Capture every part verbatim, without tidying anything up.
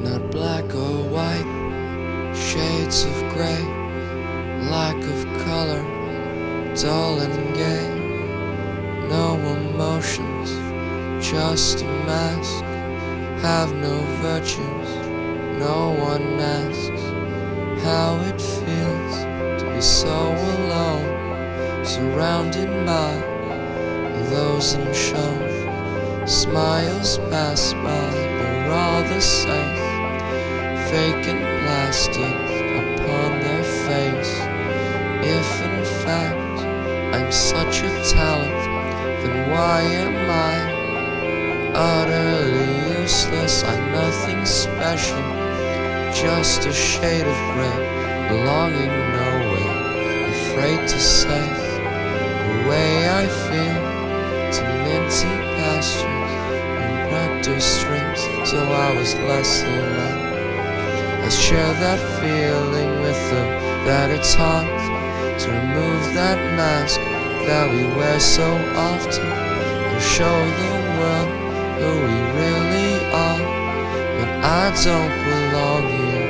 Not black or white, shades of gray, lack of color, dull and gay. No emotions, just a mask. Have no virtues, no one asks how it feels to be so alone, surrounded by those unshown. Smiles pass by, they're all the same, fake and plastic upon their face. If in fact I'm such a talent, then why am I utterly useless? I'm nothing special, just a shade of gray, belonging nowhere, afraid to say the way I feel to minty pastures and practice strings. So I was less alone. I share that feeling with them, that it's hard to remove that mask that we wear so often, and show the world who we really are. But I don't belong here,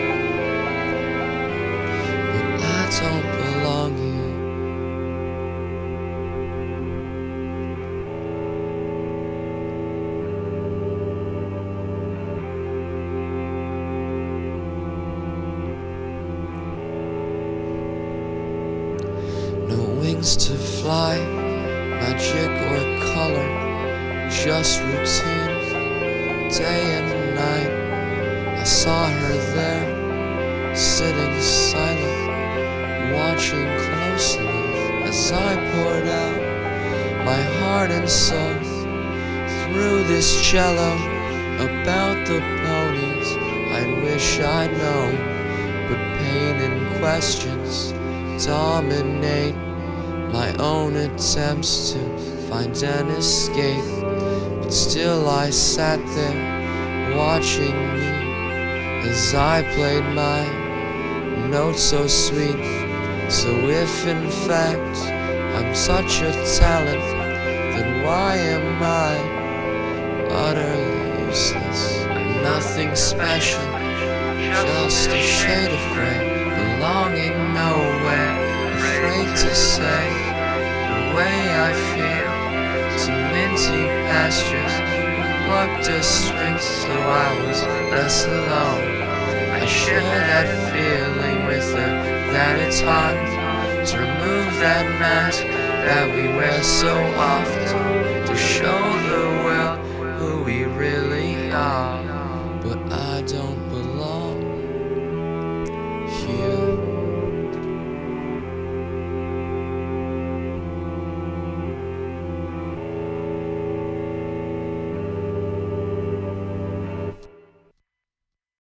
but I don't belong here. No wings to fly, magic or color, just routine, day and night. I saw her there, sitting silent, watching closely as I poured out my heart and soul through this cello about the ponies I'd wish I'd known. But pain and questions dominate my own attempts to find an escape. But still I sat there watching me as I played my notes so sweet. So if in fact I'm such a talent, then why am I utterly useless? I'm nothing special, just a shade of gray, belonging nowhere, afraid to say the way I feel to minty pastures, plucked a string. So I was less alone. I share that feeling with her, that it's hard to remove that mask that we wear so often, to show